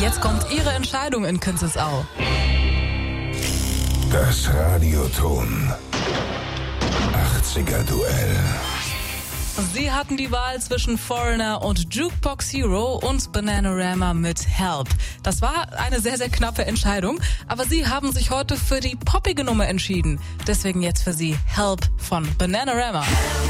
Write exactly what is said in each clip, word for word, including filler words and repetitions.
Jetzt kommt Ihre Entscheidung in Künzelsau. Das Radioton achtziger Duell. Sie hatten die Wahl zwischen Foreigner und Jukebox Hero und Bananarama mit Help. Das war eine sehr, sehr knappe Entscheidung, aber Sie haben sich heute für die poppige Nummer entschieden. Deswegen jetzt für Sie Help von Bananarama.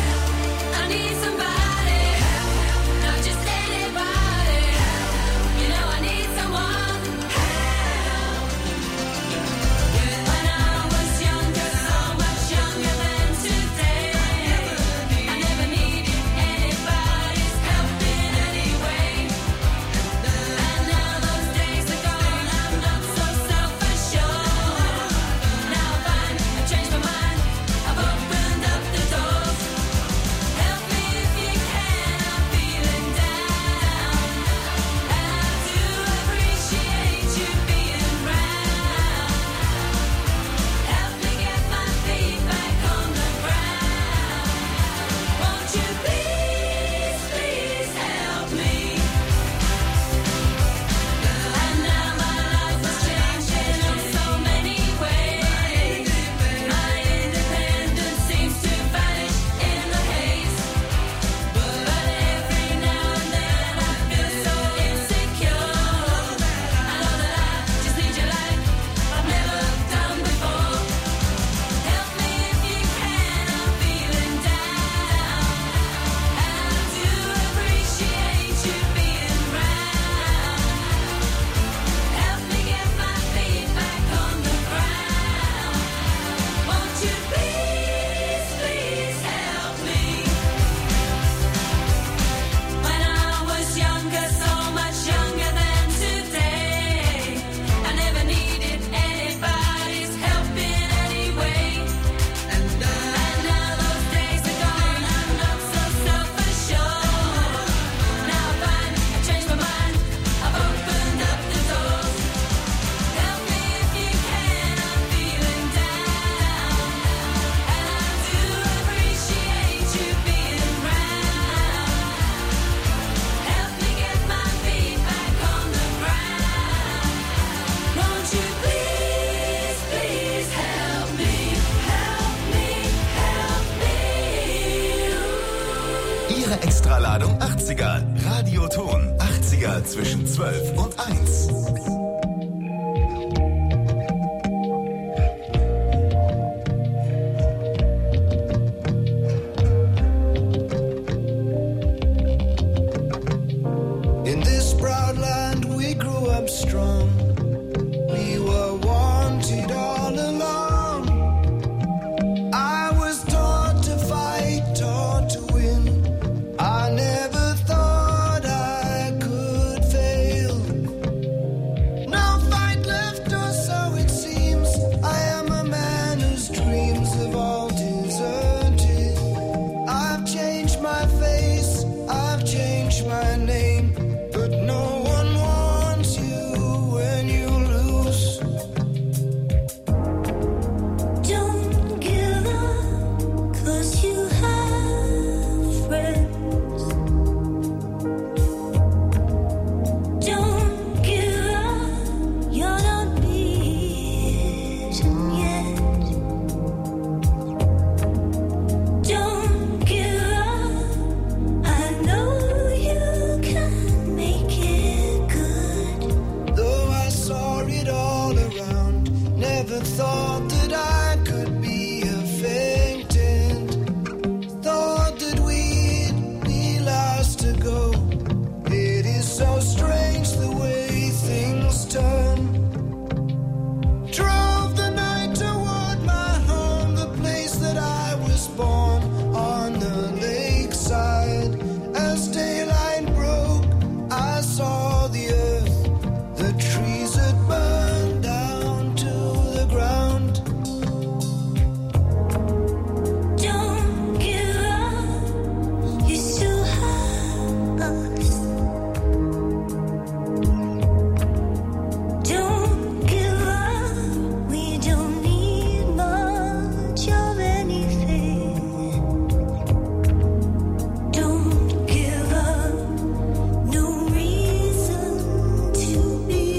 Ihre Extraladung achtziger. Radioton achtziger zwischen zwölf und eins. In this proud land we grew up strong. We were wanted all along. I was taught to fight, taught to win. I never thought I could fail. No fight left, or so it seems. I am a man whose dreams have all deserted. I've changed my face, I've changed my name. But no one wants you when you lose. Don't give up, 'cause you have friends. Don't give up, you're not beaten yet. Don't give up, I know you can make it good. Though I saw it all around, never thought that I could be a faintant. Thought that we'd be last to go. It is so strange the way things turn. Drove the night toward my home, the place that I was born, on the lakeside. As daylight broke, I saw the earth, the trees had burned down to the ground. Don't give up, you still have us. Don't give up, we don't need much of anything. Don't give up, no reason to be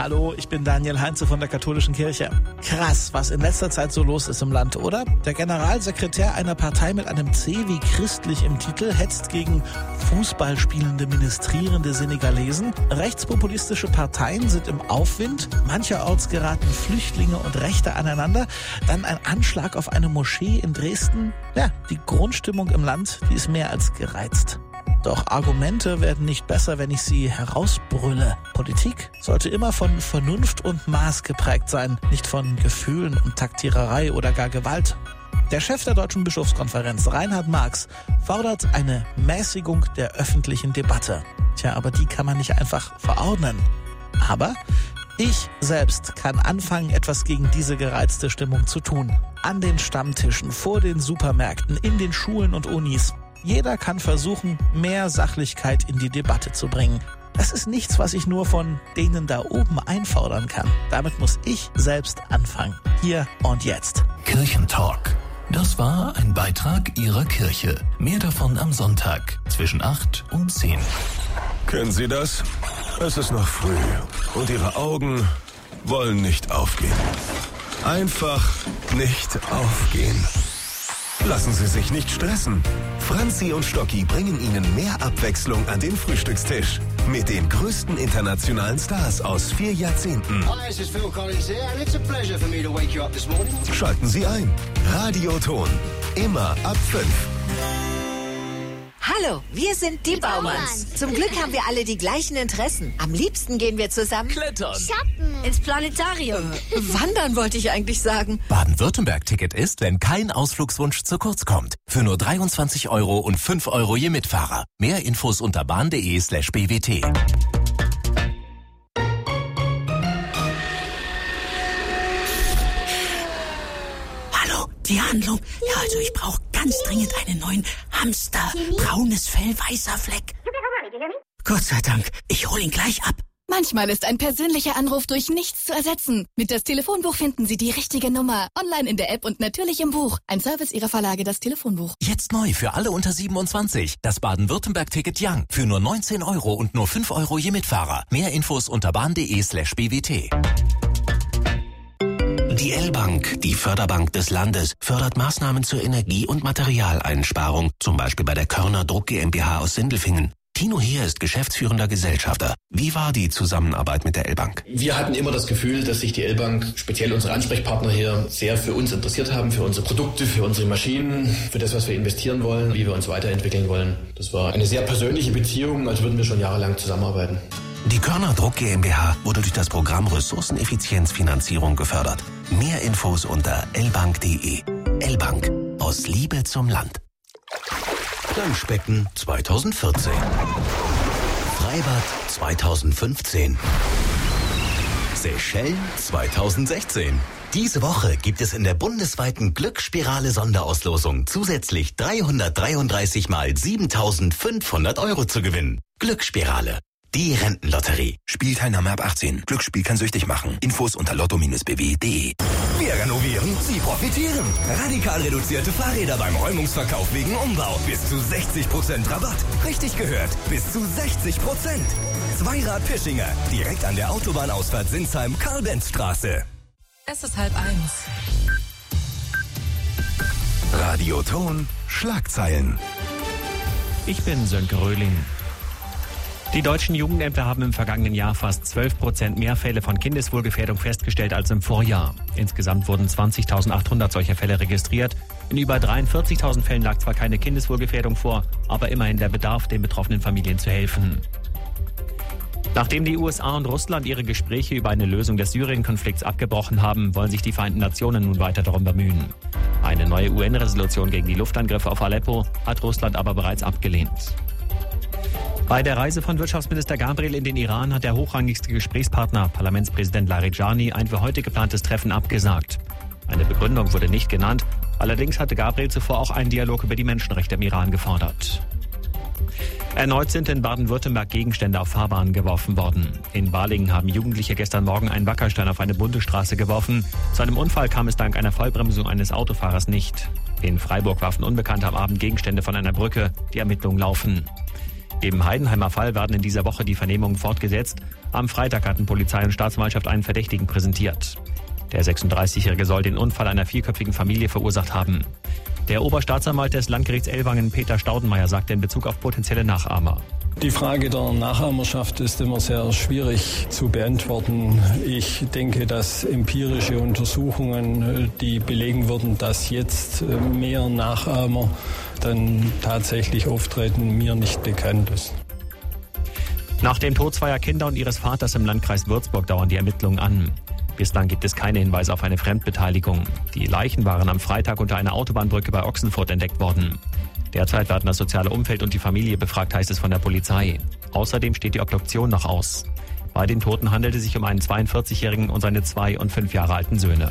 Hallo, ich bin Daniel Heinze von der Katholischen Kirche. Krass, was in letzter Zeit so los ist im Land, oder? Der Generalsekretär einer Partei mit einem C wie christlich im Titel hetzt gegen Fußball spielende ministrierende Senegalesen. Rechtspopulistische Parteien sind im Aufwind. Mancherorts geraten Flüchtlinge und Rechte aneinander. Dann ein Anschlag auf eine Moschee in Dresden. Ja, die Grundstimmung im Land, die ist mehr als gereizt. Doch Argumente werden nicht besser, wenn ich sie herausbrülle. Politik sollte immer von Vernunft und Maß geprägt sein, nicht von Gefühlen und Taktiererei oder gar Gewalt. Der Chef der Deutschen Bischofskonferenz, Reinhard Marx, fordert eine Mäßigung der öffentlichen Debatte. Tja, aber die kann man nicht einfach verordnen. Aber ich selbst kann anfangen, etwas gegen diese gereizte Stimmung zu tun. An den Stammtischen, vor den Supermärkten, in den Schulen und Unis. Jeder kann versuchen, mehr Sachlichkeit in die Debatte zu bringen. Das ist nichts, was ich nur von denen da oben einfordern kann. Damit muss ich selbst anfangen. Hier und jetzt. Kirchentalk. Das war ein Beitrag Ihrer Kirche. Mehr davon am Sonntag zwischen acht und zehn. Kennen Sie das? Es ist noch früh und Ihre Augen wollen nicht aufgehen. Einfach nicht aufgehen. Lassen Sie sich nicht stressen. Franzi und Stocki bringen Ihnen mehr Abwechslung an den Frühstückstisch. Mit den größten internationalen Stars aus vier Jahrzehnten. Hi, this is Phil Collins here and it's a pleasure for me to wake you up this morning. Schalten Sie ein. Radioton. Immer ab fünf. Hallo, wir sind die Baumanns. Zum Glück haben wir alle die gleichen Interessen. Am liebsten gehen wir zusammen Klettern. Shoppen. Ins Planetarium. Äh, wandern wollte ich eigentlich sagen. Baden-Württemberg-Ticket ist, wenn kein Ausflugswunsch zu kurz kommt. Für nur dreiundzwanzig Euro und fünf Euro je Mitfahrer. Mehr Infos unter bahn.de slash bwt. Hallo, die Handlung. Ja, also ich brauche ganz dringend einen neuen Hamster. Braunes Fell, weißer Fleck. Gott sei Dank, ich hol ihn gleich ab. Manchmal ist ein persönlicher Anruf durch nichts zu ersetzen. Mit das Telefonbuch finden Sie die richtige Nummer. Online in der App und natürlich im Buch. Ein Service Ihrer Verlage, das Telefonbuch. Jetzt neu für alle unter siebenundzwanzig. Das Baden-Württemberg-Ticket Young. Für nur neunzehn Euro und nur fünf Euro je Mitfahrer. Mehr Infos unter bahn.de slash bwt. Die L-Bank, die Förderbank des Landes, fördert Maßnahmen zur Energie- und Materialeinsparung, zum Beispiel bei der Körner Druck GmbH aus Sindelfingen. Tino Heer ist geschäftsführender Gesellschafter. Wie war die Zusammenarbeit mit der L-Bank? Wir hatten immer das Gefühl, dass sich die L-Bank, speziell unsere Ansprechpartner hier, sehr für uns interessiert haben, für unsere Produkte, für unsere Maschinen, für das, was wir investieren wollen, wie wir uns weiterentwickeln wollen. Das war eine sehr persönliche Beziehung, als würden wir schon jahrelang zusammenarbeiten. Die Körner Druck GmbH wurde durch das Programm Ressourceneffizienzfinanzierung gefördert. Mehr Infos unter l bank punkt de. L-Bank. Aus Liebe zum Land. Planschbecken zweitausendvierzehn. Freibad zweitausendfünfzehn. Seychellen zweitausendsechzehn. Diese Woche gibt es in der bundesweiten Glücksspirale Sonderauslosung zusätzlich dreihundertdreiunddreißig mal siebentausendfünfhundert Euro zu gewinnen. Glücksspirale. Die Rentenlotterie. Spielteilnahme ab achtzehn. Glücksspiel kann süchtig machen. Infos unter lotto bindestrich b w punkt de. Wir renovieren, Sie profitieren. Radikal reduzierte Fahrräder beim Räumungsverkauf wegen Umbau. Bis zu sechzig Prozent Rabatt. Richtig gehört, bis zu sechzig Prozent. Zweirad Pischinger, direkt an der Autobahnausfahrt Sinsheim-Karl-Benz-Straße. Es ist halb eins. Radioton. Schlagzeilen. Ich bin Sönke Röhling. Die deutschen Jugendämter haben im vergangenen Jahr fast zwölf Prozent mehr Fälle von Kindeswohlgefährdung festgestellt als im Vorjahr. Insgesamt wurden zwanzigtausendachthundert solcher Fälle registriert. In über dreiundvierzigtausend Fällen lag zwar keine Kindeswohlgefährdung vor, aber immerhin der Bedarf, den betroffenen Familien zu helfen. Nachdem die U S A und Russland ihre Gespräche über eine Lösung des Syrien-Konflikts abgebrochen haben, wollen sich die Vereinten Nationen nun weiter darum bemühen. Eine neue U N-Resolution gegen die Luftangriffe auf Aleppo hat Russland aber bereits abgelehnt. Bei der Reise von Wirtschaftsminister Gabriel in den Iran hat der hochrangigste Gesprächspartner, Parlamentspräsident Larijani, ein für heute geplantes Treffen abgesagt. Eine Begründung wurde nicht genannt, allerdings hatte Gabriel zuvor auch einen Dialog über die Menschenrechte im Iran gefordert. Erneut sind in Baden-Württemberg Gegenstände auf Fahrbahnen geworfen worden. In Balingen haben Jugendliche gestern Morgen einen Wackerstein auf eine Bundesstraße geworfen. Zu einem Unfall kam es dank einer Vollbremsung eines Autofahrers nicht. In Freiburg warfen Unbekannte am Abend Gegenstände von einer Brücke. Die Ermittlungen laufen. Im Heidenheimer Fall werden in dieser Woche die Vernehmungen fortgesetzt. Am Freitag hatten Polizei und Staatsanwaltschaft einen Verdächtigen präsentiert. Der sechsunddreißigjährige soll den Unfall einer vierköpfigen Familie verursacht haben. Der Oberstaatsanwalt des Landgerichts Ellwangen, Peter Staudenmeier, sagte in Bezug auf potenzielle Nachahmer: Die Frage der Nachahmerschaft ist immer sehr schwierig zu beantworten. Ich denke, dass empirische Untersuchungen, die belegen würden, dass jetzt mehr Nachahmer dann tatsächlich auftreten, mir nicht bekannt ist. Nach dem Tod zweier Kinder und ihres Vaters im Landkreis Würzburg dauern die Ermittlungen an. Bislang gibt es keine Hinweise auf eine Fremdbeteiligung. Die Leichen waren am Freitag unter einer Autobahnbrücke bei Ochsenfurt entdeckt worden. Derzeit werden das soziale Umfeld und die Familie befragt, heißt es von der Polizei. Außerdem steht die Obduktion noch aus. Bei den Toten handelte es sich um einen zweiundvierzigjährigen und seine zwei und fünf Jahre alten Söhne.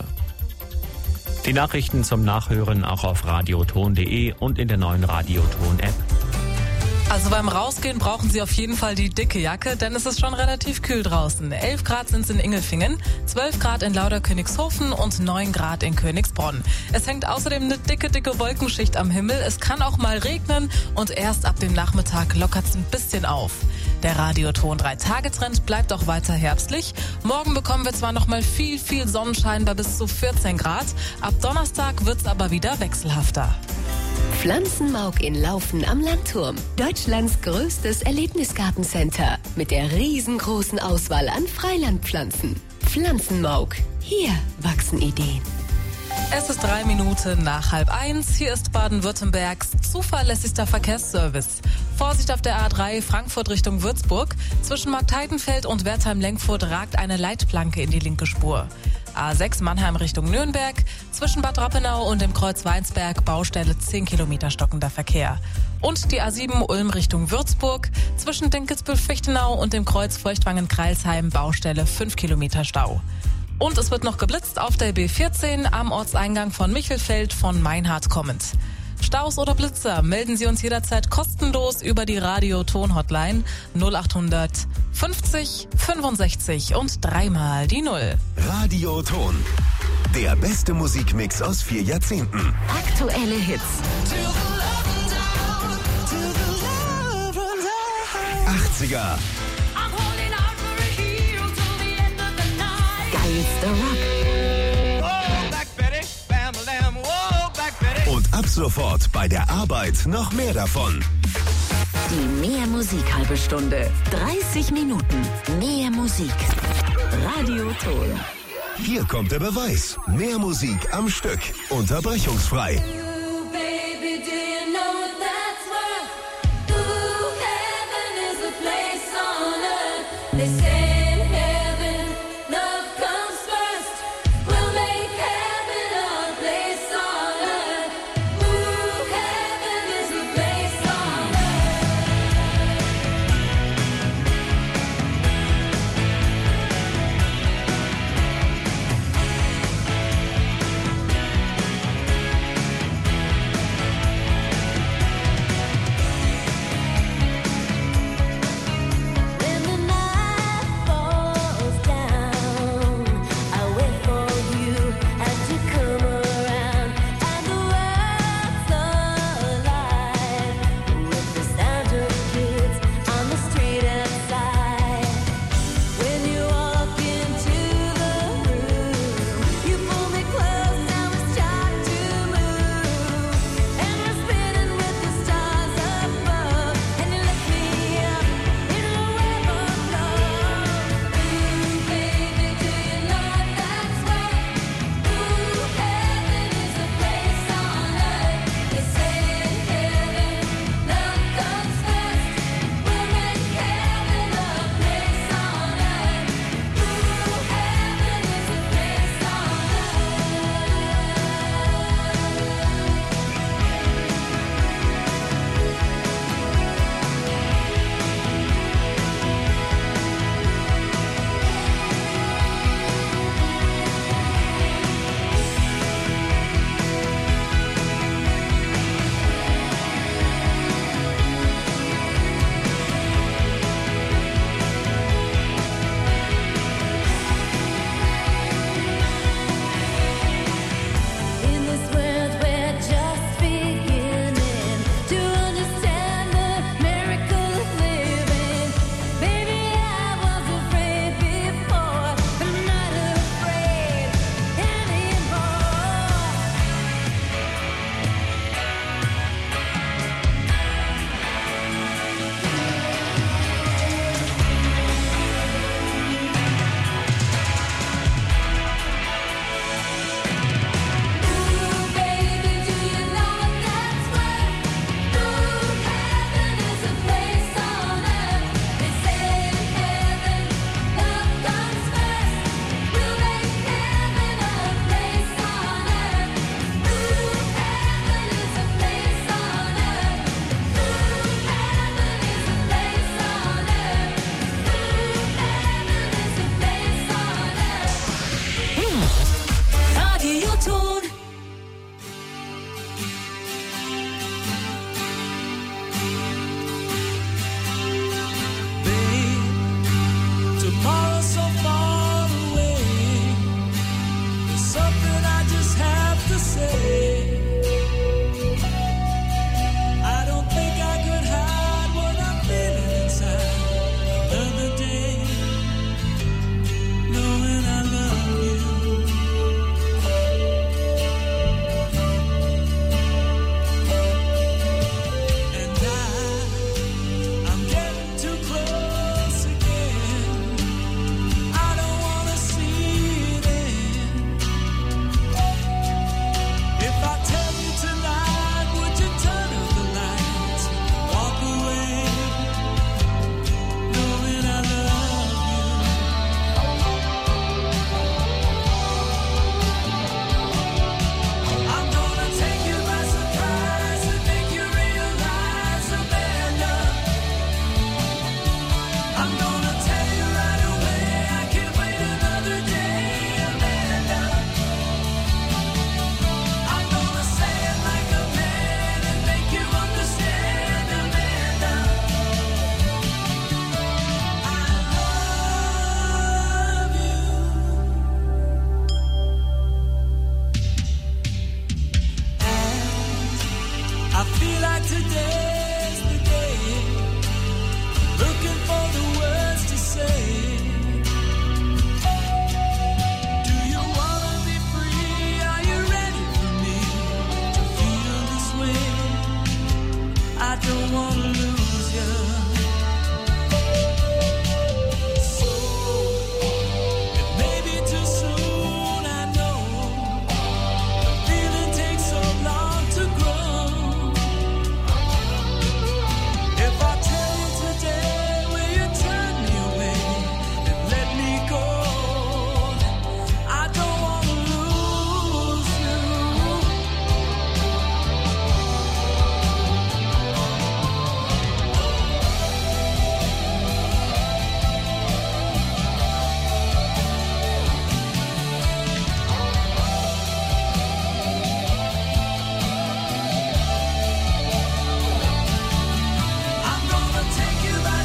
Die Nachrichten zum Nachhören auch auf radioton punkt de und in der neuen Radioton-App. Also beim Rausgehen brauchen Sie auf jeden Fall die dicke Jacke, denn es ist schon relativ kühl draußen. elf Grad sind es in Ingelfingen, zwölf Grad in Lauderkönigshofen und neun Grad in Königsbronn. Es hängt außerdem eine dicke, dicke Wolkenschicht am Himmel. Es kann auch mal regnen und erst ab dem Nachmittag lockert es ein bisschen auf. Der Radioton drei Tage Trend bleibt auch weiter herbstlich. Morgen bekommen wir zwar noch mal viel, viel Sonnenschein bei bis zu vierzehn Grad. Ab Donnerstag wird es aber wieder wechselhafter. Pflanzenmauk in Laufen am Landturm. Deutschlands größtes Erlebnisgartencenter mit der riesengroßen Auswahl an Freilandpflanzen. Pflanzenmauk. Hier wachsen Ideen. Es ist drei Minuten nach halb eins. Hier ist Baden-Württembergs zuverlässigster Verkehrsservice. Vorsicht auf der A drei Frankfurt Richtung Würzburg. Zwischen Marktheidenfeld und Wertheim-Lenkfurt ragt eine Leitplanke in die linke Spur. A sechs Mannheim Richtung Nürnberg. Zwischen Bad Rappenau und dem Kreuz Weinsberg Baustelle zehn Kilometer stockender Verkehr. Und die A sieben Ulm Richtung Würzburg. Zwischen Dinkelsbühl-Fichtenau und dem Kreuz Feuchtwangen-Kreilsheim Baustelle fünf Kilometer Stau. Und es wird noch geblitzt auf der B vierzehn am Ortseingang von Michelfeld von Meinhardt kommend. Staus oder Blitzer, melden Sie uns jederzeit kostenlos über die Radioton-Hotline null achthundert fünfzig fünfundsechzig und dreimal die Null. Radioton. Der beste Musikmix aus vier Jahrzehnten. Aktuelle Hits. achtziger. Geilster Rock. Und ab sofort bei der Arbeit noch mehr davon. Die Mehr Musik halbe Stunde. dreißig Minuten. Mehr Musik. Radioton. Hier kommt der Beweis. Mehr Musik am Stück. Unterbrechungsfrei.